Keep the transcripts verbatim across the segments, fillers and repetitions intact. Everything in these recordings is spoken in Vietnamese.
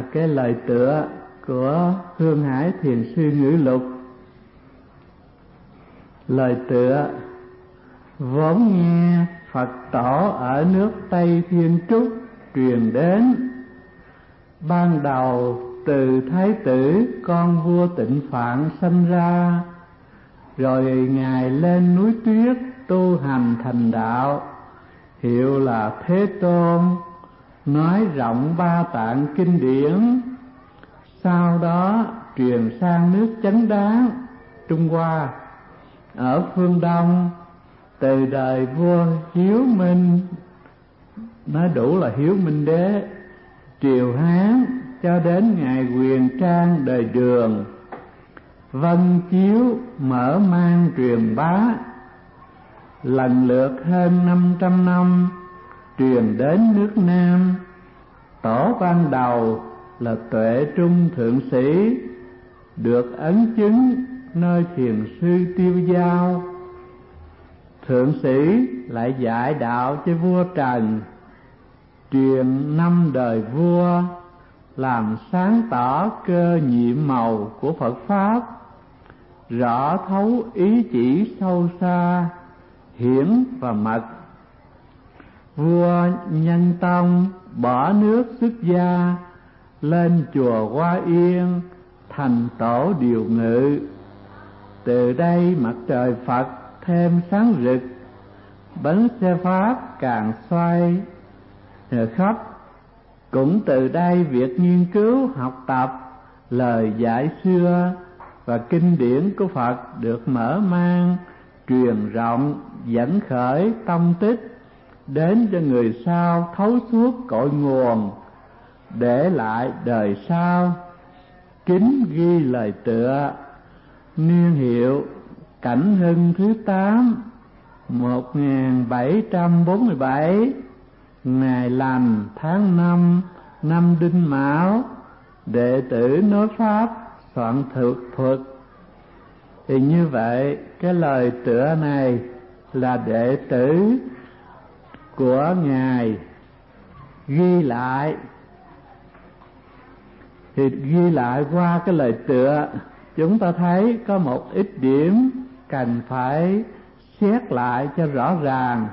cái lời tựa của Hương Hải Thiền Sư Ngữ Lục. Lời tựa: vốn nghe Phật tổ ở nước Tây Thiên Trúc truyền đến, ban đầu từ thái tử con vua Tịnh Phạn sanh ra, rồi ngài lên núi Tuyết tu hành thành đạo, hiệu là Thế Tôn, nói rộng ba tạng kinh điển. Sau đó truyền sang nước Chấn Đáng, Trung Hoa. Ở phương Đông, từ đời vua Hiếu Minh, nói đủ là Hiếu Minh Đế, triều Hán, cho đến ngày Quyền Trang đời Đường, vân chiếu mở mang truyền bá, lần lượt hơn năm trăm năm truyền đến nước Nam. Tổ ban đầu là Tuệ Trung Thượng Sĩ, được ấn chứng nơi Thiền Sư Tiêu Giao. Thượng Sĩ lại dạy đạo cho vua Trần, truyền năm đời vua, làm sáng tỏ cơ nhiệm màu của Phật Pháp, rõ thấu ý chỉ sâu xa, hiển và mật. Vua Nhân Tông bỏ nước xuất gia, lên chùa Hoa Yên thành tổ điều ngự. Từ đây mặt trời Phật thêm sáng rực, bánh xe Pháp càng xoay khắp. Cũng từ đây việc nghiên cứu học tập lời dạy xưa và kinh điển của Phật được mở mang, truyền rộng, dẫn khởi tâm tích đến cho người sau thấu suốt cội nguồn, để lại đời sau. Kính ghi lời tựa: niên hiệu Cảnh Hưng thứ tám, một nghìn bảy trăm bốn mươi bảy, ngày lành tháng năm, năm Đinh Mão, đệ tử nói Pháp soạn thực thuật. Thì như vậy, cái lời tựa này là đệ tử của Ngài ghi lại. Thì ghi lại qua cái lời tựa, chúng ta thấy có một ít điểm cần phải xét lại cho rõ ràng.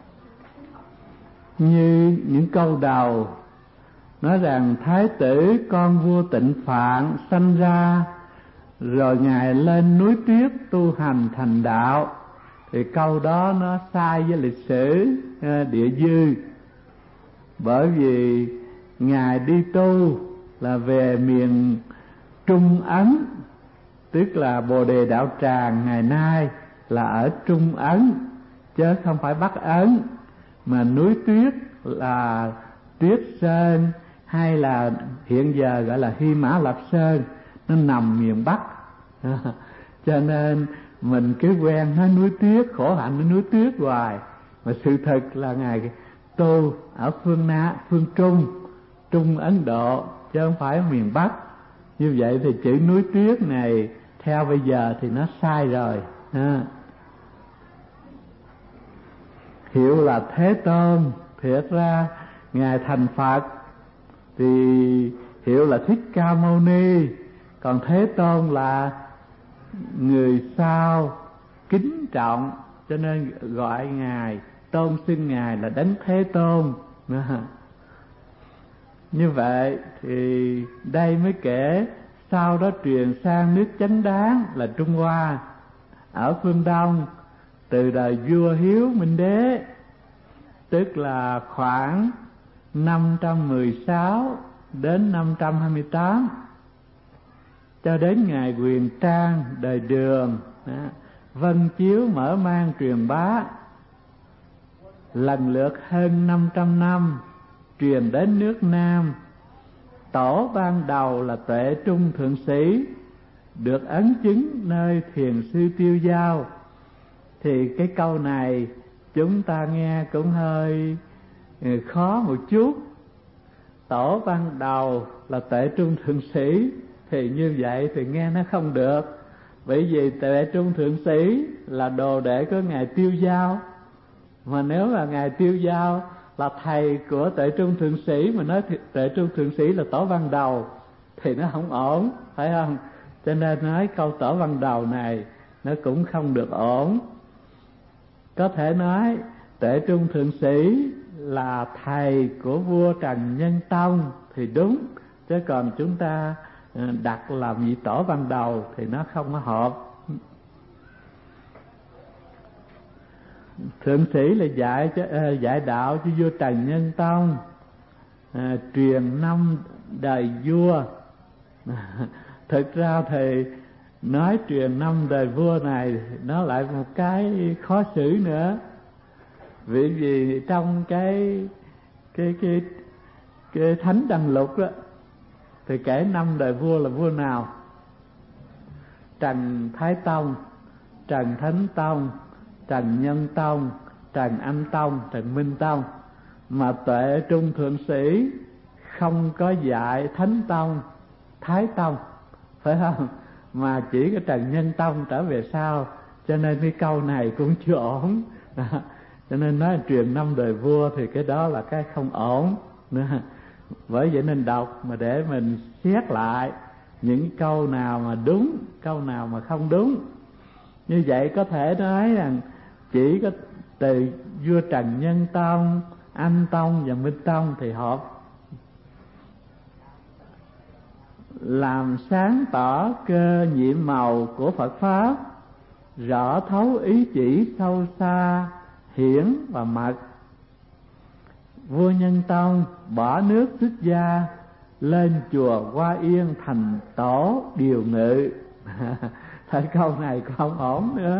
Như những câu đầu nói rằng thái tử con vua Tịnh Phạn sanh ra, rồi ngài lên núi Tuyết tu hành thành đạo. Thì câu đó nó sai với lịch sử địa dư, bởi vì ngài đi tu là về miền Trung Ấn, tức là Bồ Đề Đạo Tràng ngày nay là ở Trung Ấn chứ không phải Bắc Ấn. Mà núi Tuyết là Tuyết Sơn, hay là hiện giờ gọi là Hy Mã Lạp Sơn, nó nằm miền Bắc. Cho nên mình cứ quen nói núi Tuyết, khổ hạnh ở núi Tuyết hoài. Mà sự thật là ngài tu ở phương Na, phương Trung, Trung Ấn Độ, chứ không phải miền Bắc. Như vậy thì chữ núi Tuyết này theo bây giờ thì nó sai rồi. Ha. Hiệu là Thế Tôn. Thiệt ra ngài thành Phật thì hiệu là Thích Ca Mâu Ni, còn Thế Tôn là người sau kính trọng, cho nên gọi ngài, tôn xưng ngài là Đấng Thế Tôn. Như vậy thì đây mới kể, sau đó truyền sang nước Chấn Đáng là Trung Hoa. Ở phương Đông, từ đời vua Hiếu Minh Đế, tức là khoảng năm trăm mười sáu đến năm trăm hai mươi tám, cho đến ngày Quyền Trang đời Đường, vân chiếu mở mang truyền bá, lần lượt hơn năm trăm năm truyền đến nước Nam. Tổ ban đầu là Tuệ Trung Thượng Sĩ, được ấn chứng nơi Thiền Sư Tiêu Giao. Thì cái câu này chúng ta nghe cũng hơi khó một chút. Tổ ban đầu là Tuệ Trung Thượng Sĩ, thì như vậy thì nghe nó không được. Bởi vì Tuệ Trung Thượng Sĩ là đồ đệ của ngài Tiêu Giao, mà nếu là ngài Tiêu Giao là thầy của Tuệ Trung Thượng Sĩ, mà nói Tuệ Trung Thượng Sĩ là Tổ Văn Đầu thì nó không ổn, phải không? Cho nên nói câu Tổ Văn Đầu này nó cũng không được ổn. Có thể nói Tuệ Trung Thượng Sĩ là thầy của vua Trần Nhân Tông thì đúng, chứ còn chúng ta đặt làm vị Tổ Văn Đầu thì nó không có hợp. Thượng Sĩ là dạy cho, dạy đạo cho vua Trần Nhân Tông, à, truyền năm đời vua. Thực ra thì nói truyền năm đời vua này nó lại một cái khó xử nữa, vì vì trong cái cái cái cái Thánh Đăng Lục đó thì kể năm đời vua là vua nào: Trần Thái Tông, Trần Thánh Tông, Trần Nhân Tông, Trần Anh Tông, Trần Minh Tông. Mà Tuệ Trung Thượng Sĩ không có dạy Thánh Tông, Thái Tông, phải không? Mà chỉ có Trần Nhân Tông trở về sau, cho nên cái câu này cũng chưa ổn. Cho nên nói truyền năm đời vua thì cái đó là cái không ổn nữa. Bởi vậy nên đọc mà để mình xét lại những câu nào mà đúng, câu nào mà không đúng. Như vậy có thể nói rằng chỉ có từ vua Trần Nhân Tông, Anh Tông và Minh Tông thì hợp. Làm sáng tỏ cơ nhiệm màu của Phật Pháp, rõ thấu ý chỉ sâu xa, hiển và mật. Vua Nhân Tông bỏ nước xuất gia, lên chùa Hoa Yên thành tổ điều ngự. Thôi câu này không ổn nữa.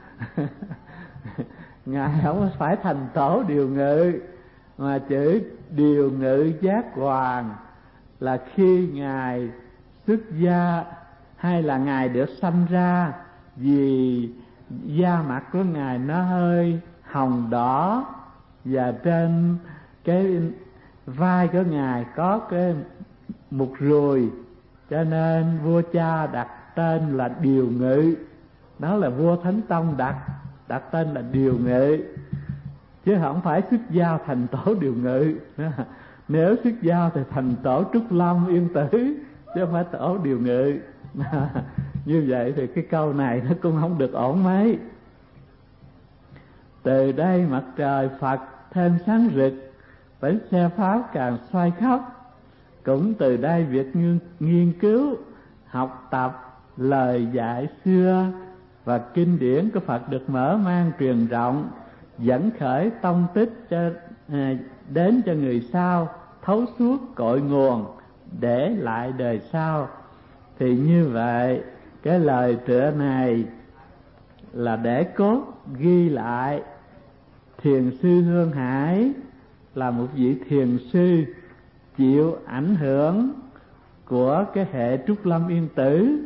Ngài không phải thành tổ điều ngự, mà chữ điều ngự giác hoàng là khi Ngài xuất gia hay là Ngài được sanh ra, vì da mặt của Ngài nó hơi hồng đỏ, và trên cái vai của Ngài có cái mụt ruồi, cho nên vua cha đặt tên là Điều Ngự. Đó là vua Thánh Tông đặt đặt tên là Điều Ngự, chứ không phải xuất gia thành tổ Điều Ngự. Nếu xuất gia thì thành tổ Trúc Lâm Yên Tử, chứ không phải tổ Điều Ngự. Như vậy thì cái câu này nó cũng không được ổn mấy. Từ đây mặt trời Phật thêm sáng rực, bánh xe Pháp càng xoay khóc. Cũng từ đây việc nghiên cứu, học tập lời dạy xưa và kinh điển của Phật được mở mang truyền rộng, dẫn khởi tông tích cho à, đến cho người sau, thấu suốt cội nguồn để lại đời sau. Thì như vậy cái lời tựa này là để cốt ghi lại thiền sư Hương Hải là một vị thiền sư chịu ảnh hưởng của cái hệ Trúc Lâm Yên Tử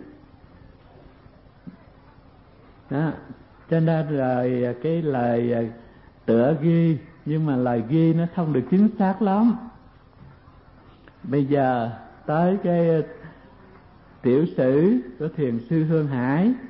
đó. Cho nên rồi cái lời tựa ghi, nhưng mà lời ghi nó không được chính xác lắm. Bây giờ tới cái tiểu sử của thiền sư Hương Hải.